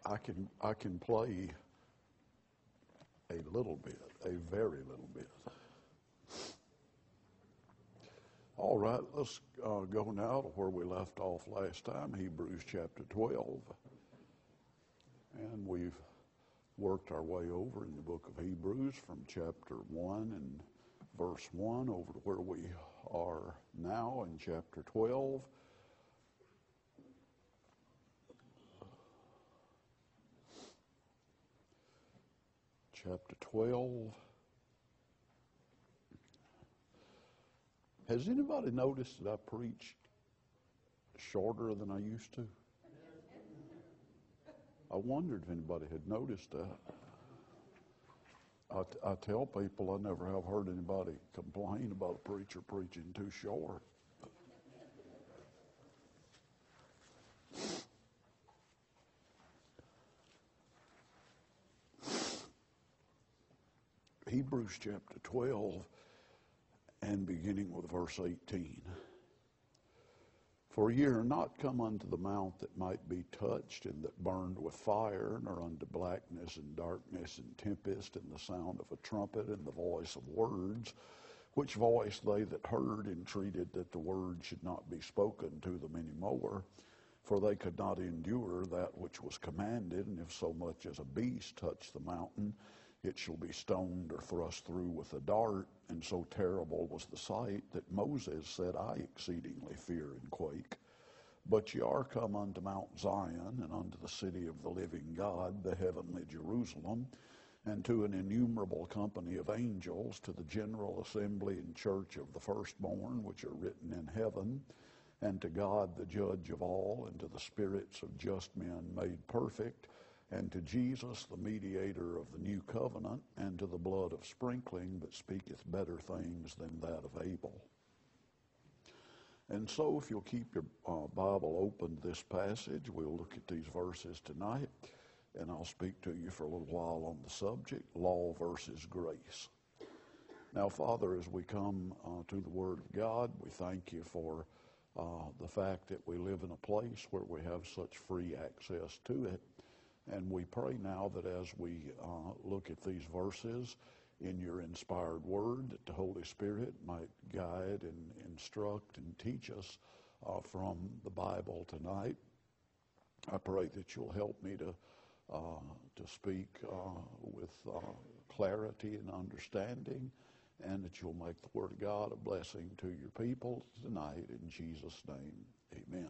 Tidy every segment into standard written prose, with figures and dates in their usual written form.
I can play a little bit, a very little bit. All right, let's go now to where we left off last time, Hebrews chapter 12. And we've worked our way over in the book of Hebrews from chapter 1 and verse 1 over to where we are now in chapter 12. Chapter 12. Has anybody noticed that I preach shorter than I used to? I wondered if anybody had noticed that. I tell people I never have heard anybody complain about a preacher preaching too short. Hebrews chapter 12 and beginning with verse 18. For ye are not come unto the mount that might be touched and that burned with fire, nor unto blackness and darkness and tempest and the sound of a trumpet and the voice of words, which voice they that heard entreated that the word should not be spoken to them any more, for they could not endure that which was commanded, and if so much as a beast touch the mountain, it shall be stoned or thrust through with a dart. And so terrible was the sight that Moses said, I exceedingly fear and quake. But ye are come unto Mount Zion, and unto the city of the living God, the heavenly Jerusalem, and to an innumerable company of angels, to the general assembly and church of the firstborn, which are written in heaven, and to God the judge of all, and to the spirits of just men made perfect, and to Jesus, the mediator of the new covenant, and to the blood of sprinkling that speaketh better things than that of Abel. And so if you'll keep your Bible open to this passage, we'll look at these verses tonight, and I'll speak to you for a little while on the subject, law versus grace. Now, Father, as we come to the Word of God, we thank you for the fact that we live in a place where we have such free access to it. And we pray now that as we look at these verses in your inspired word, that the Holy Spirit might guide and instruct and teach us from the Bible tonight. I pray that you'll help me to speak with clarity and understanding, and that you'll make the Word of God a blessing to your people tonight. In Jesus' name, amen.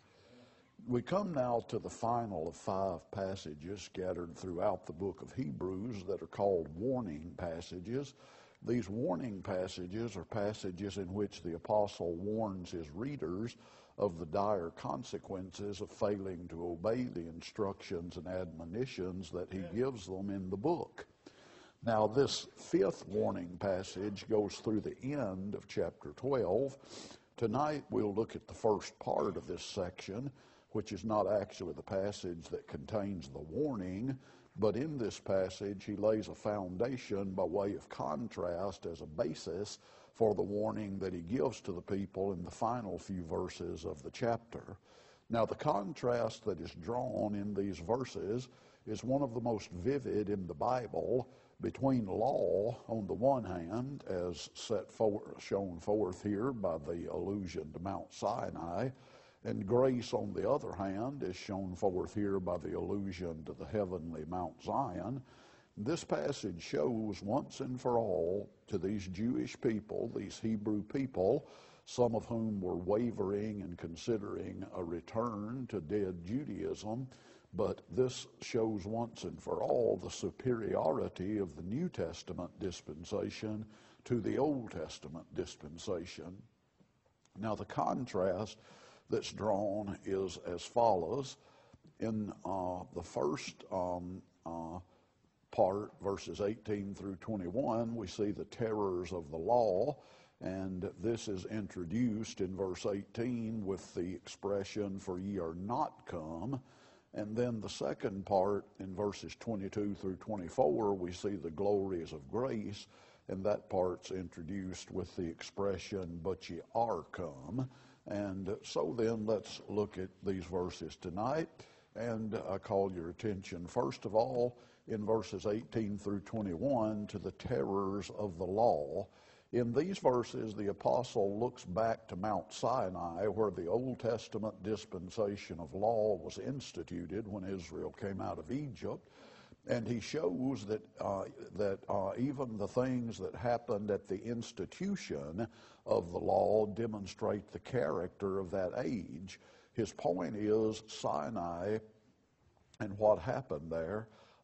We come now to the final of 5 passages scattered throughout the book of Hebrews that are called warning passages. These warning passages are passages in which the apostle warns his readers of the dire consequences of failing to obey the instructions and admonitions that he gives them in the book. Now, this 5th warning passage goes through the end of chapter 12. Tonight we'll look at the first part of this section, which is not actually the passage that contains the warning, but in this passage he lays a foundation by way of contrast as a basis for the warning that he gives to the people in the final few verses of the chapter. Now, the contrast that is drawn in these verses is one of the most vivid in the Bible between law on the one hand, as shown forth here by the allusion to Mount Sinai, and grace, on the other hand, is shown forth here by the allusion to the heavenly Mount Zion. This passage shows once and for all to these Jewish people, these Hebrew people, some of whom were wavering and considering a return to dead Judaism, but this shows once and for all the superiority of the New Testament dispensation to the Old Testament dispensation. Now, the contrast that's drawn is as follows. In the first part, verses 18 through 21, we see the terrors of the law, and this is introduced in verse 18 with the expression, for ye are not come. And then the second part, in verses 22 through 24, we see the glories of grace, and that part's introduced with the expression, but ye are come. And so then let's look at these verses tonight. And I call your attention, first of all, in verses 18 through 21, to the terrors of the law. In these verses, the apostle looks back to Mount Sinai, where the Old Testament dispensation of law was instituted when Israel came out of Egypt. And he shows that even the things that happened at the institution of the law demonstrate the character of that age. His point is Sinai and what happened there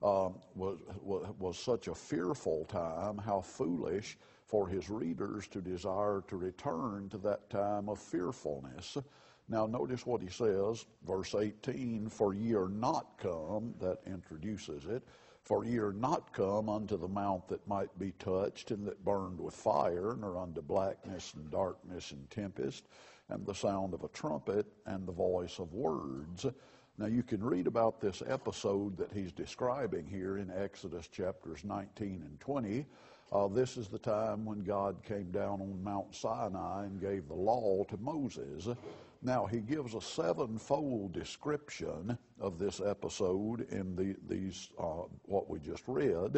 was such a fearful time, how foolish for his readers to desire to return to that time of fearfulness. Now notice what he says, verse 18, for ye are not come, that introduces it, for ye are not come unto the mount that might be touched and that burned with fire, nor unto blackness and darkness and tempest, and the sound of a trumpet and the voice of words. Now you can read about this episode that he's describing here in Exodus chapters 19 and 20. This is the time when God came down on Mount Sinai and gave the law to Moses. Now he gives a sevenfold description of this episode in these what we just read.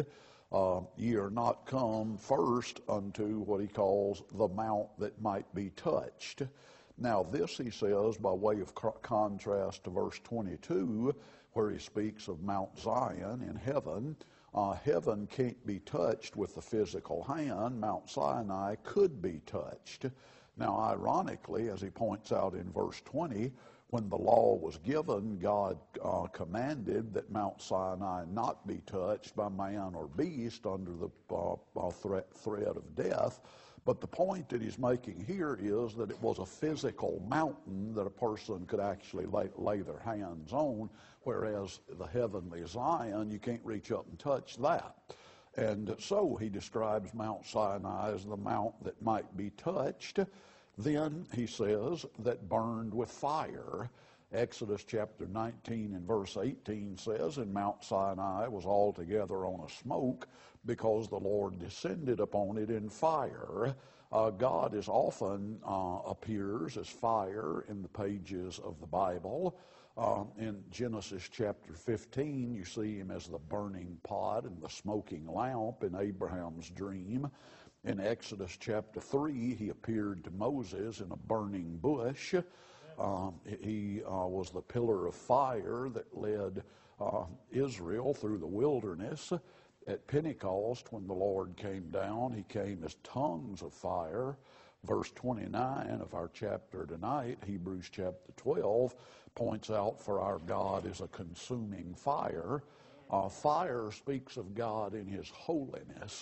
Ye are not come first unto what he calls the mount that might be touched. Now this, he says, by way of contrast to verse 22, where he speaks of Mount Zion in heaven. Heaven can't be touched with the physical hand. Mount Sinai could be touched. Now, ironically, as he points out in verse 20, when the law was given, God commanded that Mount Sinai not be touched by man or beast under the threat of death. But the point that he's making here is that it was a physical mountain that a person could actually lay their hands on, whereas the heavenly Zion, you can't reach up and touch that. And so he describes Mount Sinai as the mount that might be touched. Then he says that burned with fire. Exodus chapter 19 and verse 18 says, and Mount Sinai was altogether on a smoke, because the Lord descended upon it in fire. God is often appears as fire in the pages of the Bible. In Genesis chapter 15, you see him as the burning pot and the smoking lamp in Abraham's dream. In Exodus chapter 3, he appeared to Moses in a burning bush. He was the pillar of fire that led Israel through the wilderness. At Pentecost, when the Lord came down, he came as tongues of fire. Verse 29 of our chapter tonight, Hebrews chapter 12, points out, for our God is a consuming fire. Fire speaks of God in his holiness.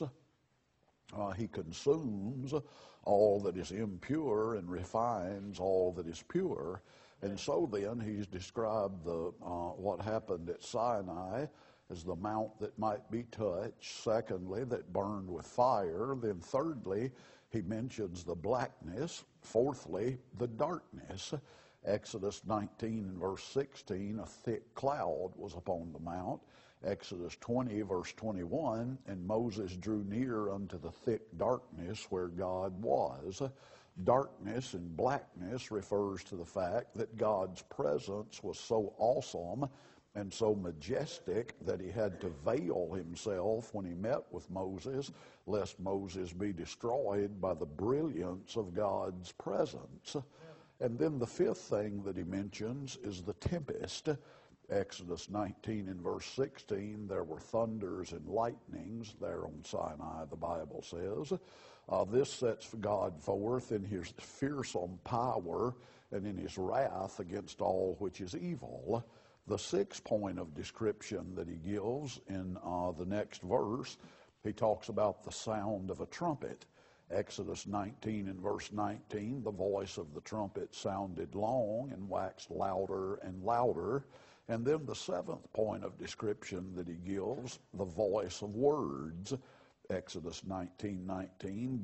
He consumes all that is impure and refines all that is pure. And so then he's described what happened at Sinai as the mount that might be touched. Secondly, that burned with fire. Then thirdly, he mentions the blackness. Fourthly, the darkness. Exodus 19 and verse 16, a thick cloud was upon the mount. Exodus 20 verse 21, and Moses drew near unto the thick darkness where God was. Darkness and blackness refers to the fact that God's presence was so awesome and so majestic that he had to veil himself when he met with Moses, lest Moses be destroyed by the brilliance of God's presence. And then the fifth thing that he mentions is the tempest. Exodus 19 and verse 16, there were thunders and lightnings there on Sinai, the Bible says. This sets God forth in his fearsome power and in his wrath against all which is evil. The sixth point of description that he gives in the next verse, he talks about the sound of a trumpet. Exodus 19 and verse 19, the voice of the trumpet sounded long and waxed louder and louder. And then the seventh point of description that he gives, the voice of words. Exodus 19:19,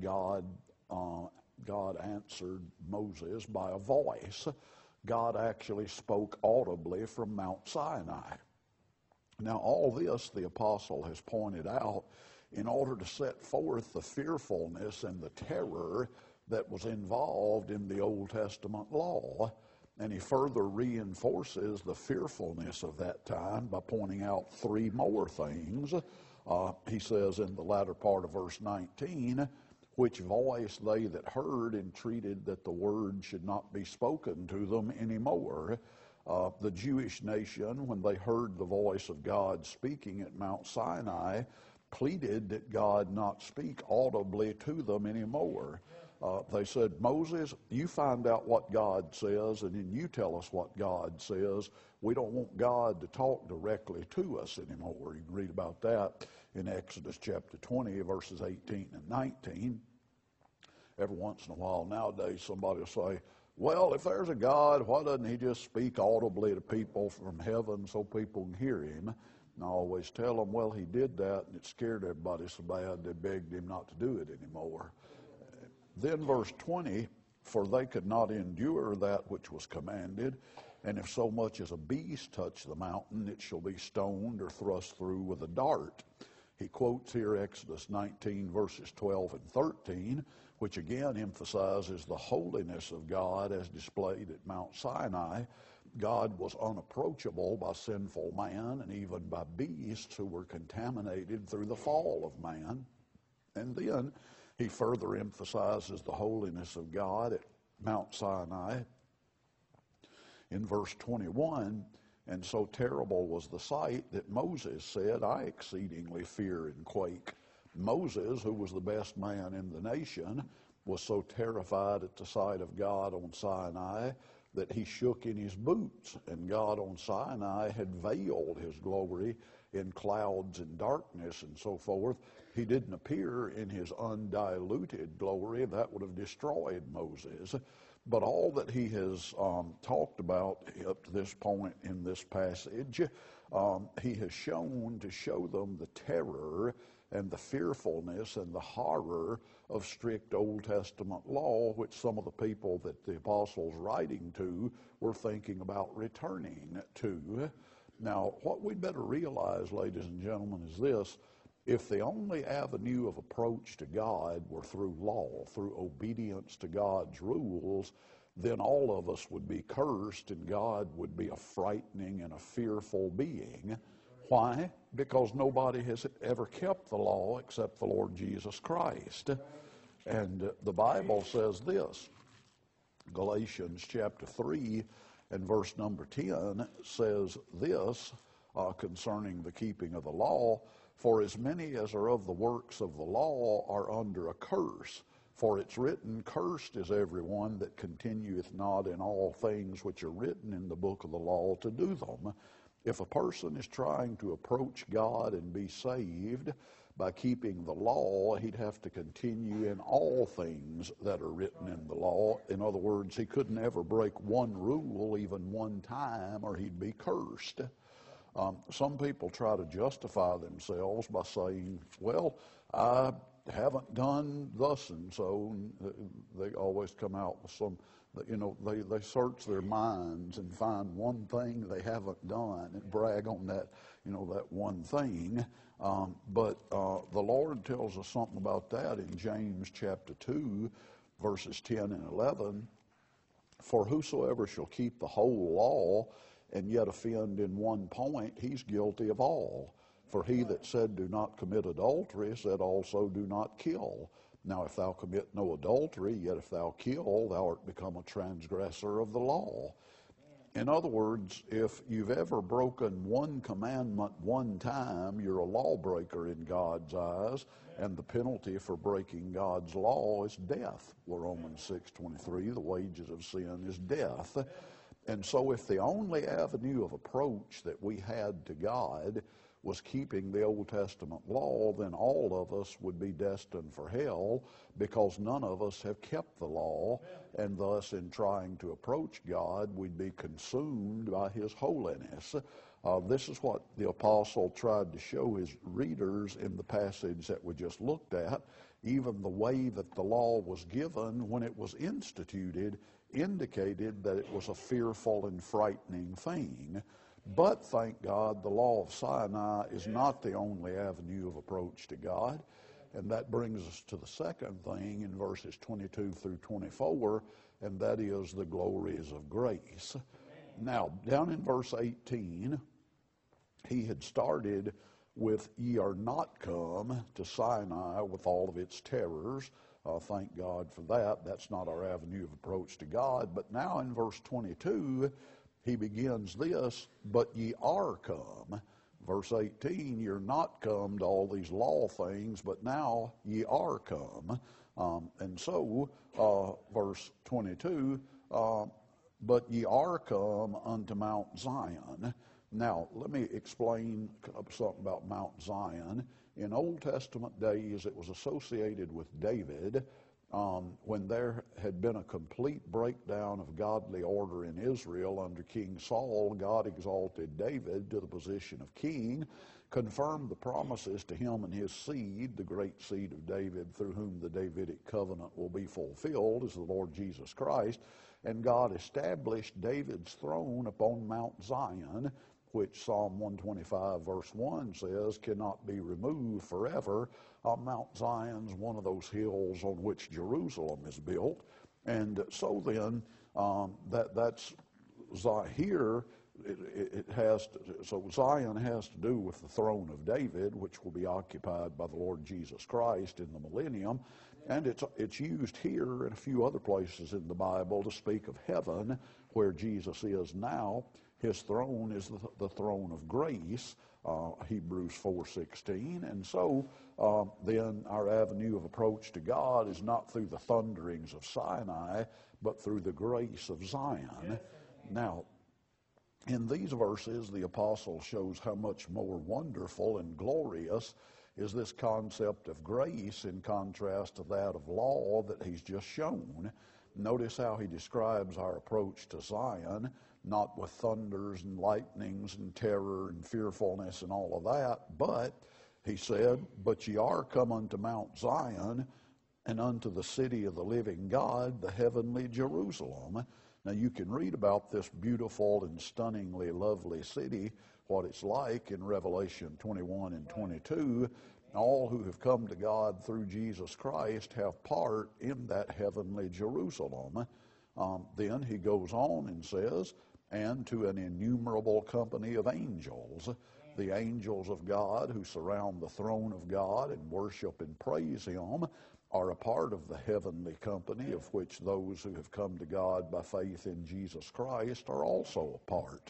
God answered Moses by a voice. God actually spoke audibly from Mount Sinai. Now all this the apostle has pointed out in order to set forth the fearfulness and the terror that was involved in the Old Testament law. And he further reinforces the fearfulness of that time by pointing out three more things. He says in the latter part of verse 19, which voice they that heard entreated that the word should not be spoken to them anymore. The Jewish nation, when they heard the voice of God speaking at Mount Sinai, pleaded that God not speak audibly to them anymore. They said, Moses, you find out what God says, and then you tell us what God says. We don't want God to talk directly to us anymore. You can read about that in Exodus chapter 20, verses 18 and 19. Every once in a while nowadays somebody will say, well, if there's a God, why doesn't he just speak audibly to people from heaven so people can hear him? And I always tell them, well, he did that, and it scared everybody so bad they begged him not to do it anymore. Then verse 20, for they could not endure that which was commanded, and if so much as a beast touch the mountain, it shall be stoned or thrust through with a dart. He quotes here Exodus 19, verses 12 and 13, which again emphasizes the holiness of God as displayed at Mount Sinai. God was unapproachable by sinful man and even by beasts who were contaminated through the fall of man. And then he further emphasizes the holiness of God at Mount Sinai in verse 21, and so terrible was the sight that Moses said, I exceedingly fear and quake. Moses, who was the best man in the nation, was so terrified at the sight of God on Sinai that he shook in his boots, and God on Sinai had veiled his glory in clouds and darkness and so forth. He didn't appear in his undiluted glory. That would have destroyed Moses. But all that he has talked about up to this point in this passage, he has shown to show them the terror and the fearfulness and the horror of strict Old Testament law, which some of the people that the apostles writing to were thinking about returning to. Now, what we'd better realize, ladies and gentlemen, is this. If the only avenue of approach to God were through law, through obedience to God's rules, then all of us would be cursed and God would be a frightening and a fearful being. Why? Because nobody has ever kept the law except the Lord Jesus Christ. And the Bible says this, Galatians chapter 3 and verse number 10 says this concerning the keeping of the law, for as many as are of the works of the law are under a curse. For it's written, cursed is everyone that continueth not in all things which are written in the book of the law to do them. If a person is trying to approach God and be saved by keeping the law, he'd have to continue in all things that are written in the law. In other words, he couldn't ever break one rule even one time or he'd be cursed. Some people try to justify themselves by saying, well, I haven't done thus and so. They always come out with some, they search their minds and find one thing they haven't done and brag on that, that one thing. But the Lord tells us something about that in James chapter 2, verses 10 and 11. For whosoever shall keep the whole law and yet offend in one point, he's guilty of all. For he that said, do not commit adultery, said also, do not kill. Now if thou commit no adultery, yet if thou kill, thou art become a transgressor of the law. In other words, if you've ever broken one commandment one time, you're a lawbreaker in God's eyes, and the penalty for breaking God's law is death. Well, Romans 6:23, the wages of sin is death. And so if the only avenue of approach that we had to God was keeping the Old Testament law, then all of us would be destined for hell because none of us have kept the law, and thus in trying to approach God, we'd be consumed by His holiness. This is what the apostle tried to show his readers in the passage that we just looked at. Even the way that the law was given when it was instituted indicated that it was a fearful and frightening thing. But thank God, the law of Sinai is not the only avenue of approach to God. And that brings us to the second thing in verses 22 through 24, and that is the glories of grace. Now, down in verse 18, he had started with, ye are not come to Sinai with all of its terrors. Thank God for that. That's not our avenue of approach to God. But now in verse 22, he begins this, but ye are come. Verse 18, you're not come to all these law things, but now ye are come. And so, verse 22, but ye are come unto Mount Zion. Now, let me explain something about Mount Zion. In Old Testament days, it was associated with David. When there had been a complete breakdown of godly order in Israel under King Saul, God exalted David to the position of king, confirmed the promises to him and his seed, the great seed of David, through whom the Davidic covenant will be fulfilled, is the Lord Jesus Christ. And God established David's throne upon Mount Zion, which Psalm 125 verse 1 says cannot be removed forever. Mount Zion's one of those hills on which Jerusalem is built. And so then, that's here. It has to, so Zion has to do with the throne of David, which will be occupied by the Lord Jesus Christ in the millennium. And it's used here and a few other places in the Bible to speak of heaven, where Jesus is now. His throne is the throne of grace, Hebrews 4:16. And so then our avenue of approach to God is not through the thunderings of Sinai, but through the grace of Zion. Now, in these verses, the apostle shows how much more wonderful and glorious is this concept of grace in contrast to that of law that he's just shown. Notice how he describes our approach to Zion, not with thunders and lightnings and terror and fearfulness and all of that, but he said, but ye are come unto Mount Zion and unto the city of the living God, the heavenly Jerusalem. Now you can read about this beautiful and stunningly lovely city, what it's like in Revelation 21 and 22. All who have come to God through Jesus Christ have part in that heavenly Jerusalem. Then he goes on and says, and to an innumerable company of angels, the angels of God who surround the throne of God and worship and praise him, are a part of the heavenly company of which those who have come to God by faith in Jesus Christ are also a part.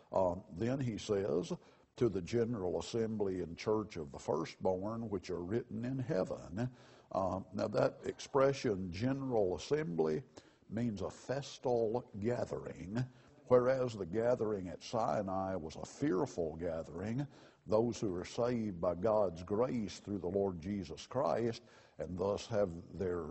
Then he says, to the general assembly and church of the firstborn, which are written in heaven. Now that expression, general assembly, means a festal gathering, whereas the gathering at Sinai was a fearful gathering. Those who are saved by God's grace through the Lord Jesus Christ and thus have their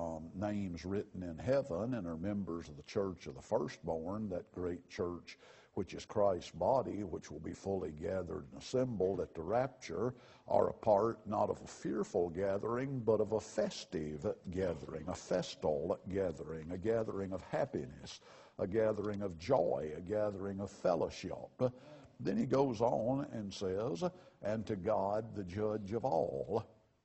names written in heaven and are members of the church of the firstborn, that great church which is Christ's body, which will be fully gathered and assembled at the rapture, are a part not of a fearful gathering, but of a festive gathering, a festal gathering, a gathering of happiness, a gathering of joy, a gathering of fellowship. Then he goes on and says, and to God the judge of all.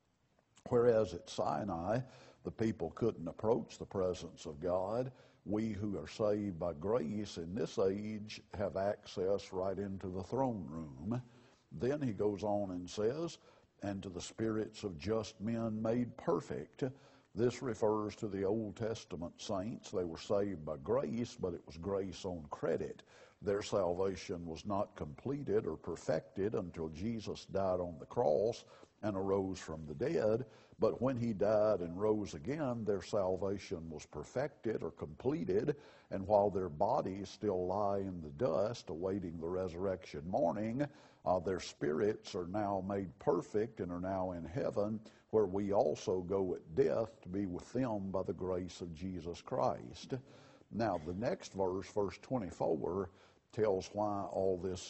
Whereas at Sinai, the people couldn't approach the presence of God, we who are saved by grace in this age have access right into the throne room. Then he goes on and says, and to the spirits of just men made perfect. This refers to the Old Testament saints. They were saved by grace, but it was grace on credit. Their salvation was not completed or perfected until Jesus died on the cross and arose from the dead. But when he died and rose again, their salvation was perfected or completed. And while their bodies still lie in the dust awaiting the resurrection morning, their spirits are now made perfect and are now in heaven, where we also go at death to be with them by the grace of Jesus Christ. Now, the next verse, verse 24, tells why all this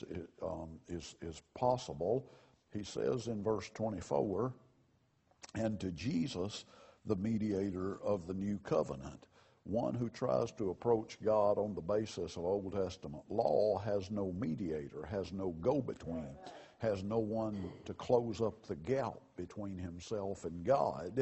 is possible. He says in verse 24, and to Jesus, the mediator of the new covenant. One who tries to approach God on the basis of Old Testament law has no mediator, has no go-between, has no one to close up the gap between himself and God.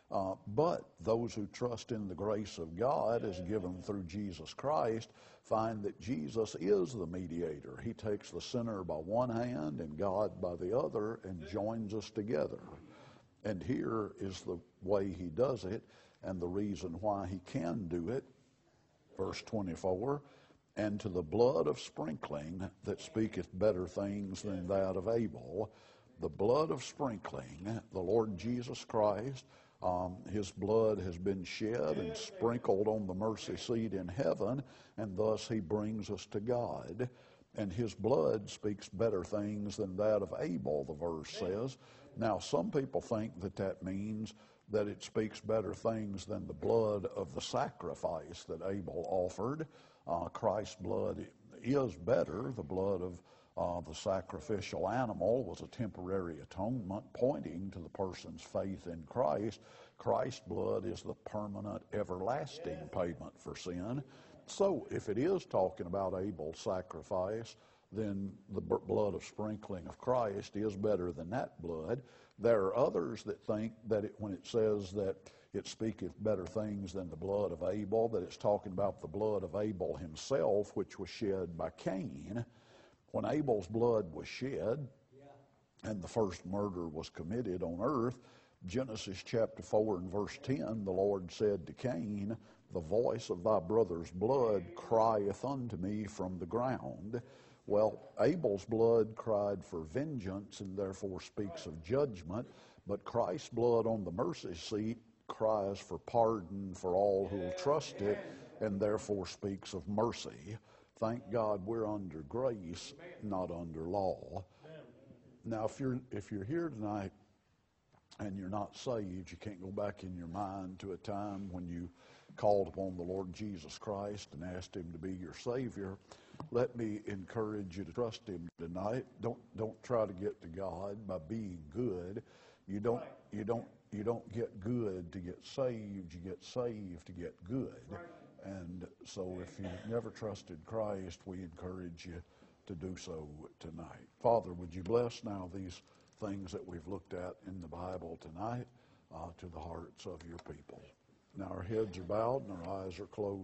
But those who trust in the grace of God as given through Jesus Christ find that Jesus is the mediator. He takes the sinner by one hand and God by the other and joins us together. And here is the way he does it and the reason why he can do it. Verse 24, and to the blood of sprinkling that speaketh better things than that of Abel. The blood of sprinkling, the Lord Jesus Christ, his blood has been shed and sprinkled on the mercy seat in heaven, and thus he brings us to God. And his blood speaks better things than that of Abel, the verse says. Now, some people think that that means that it speaks better things than the blood of the sacrifice that Abel offered. Christ's blood is better. The blood of the sacrificial animal was a temporary atonement pointing to the person's faith in Christ. Christ's blood is the permanent, everlasting payment for sin. So if it is talking about Abel's sacrifice, then the blood of sprinkling of Christ is better than that blood. There are others that think that when it says that it speaketh better things than the blood of Abel, that it's talking about the blood of Abel himself, which was shed by Cain. When Abel's blood was shed and the first murder was committed on earth, Genesis chapter 4 and verse 10, the Lord said to Cain, the voice of thy brother's blood crieth unto me from the ground. Well, Abel's blood cried for vengeance and therefore speaks of judgment, but Christ's blood on the mercy seat cries for pardon for all who will trust it and therefore speaks of mercy. Thank God we're under grace, not under law. Now, if you're here tonight and you're not saved, you can't go back in your mind to a time when you called upon the Lord Jesus Christ and asked him to be your Savior. Let me encourage you to trust him tonight. Don't try to get to God by being good. You don't get good to get saved. You get saved to get good. And so if you've never trusted Christ, we encourage you to do so tonight. Father, would you bless now these things that we've looked at in the Bible tonight to the hearts of your people. Now our heads are bowed and our eyes are closed.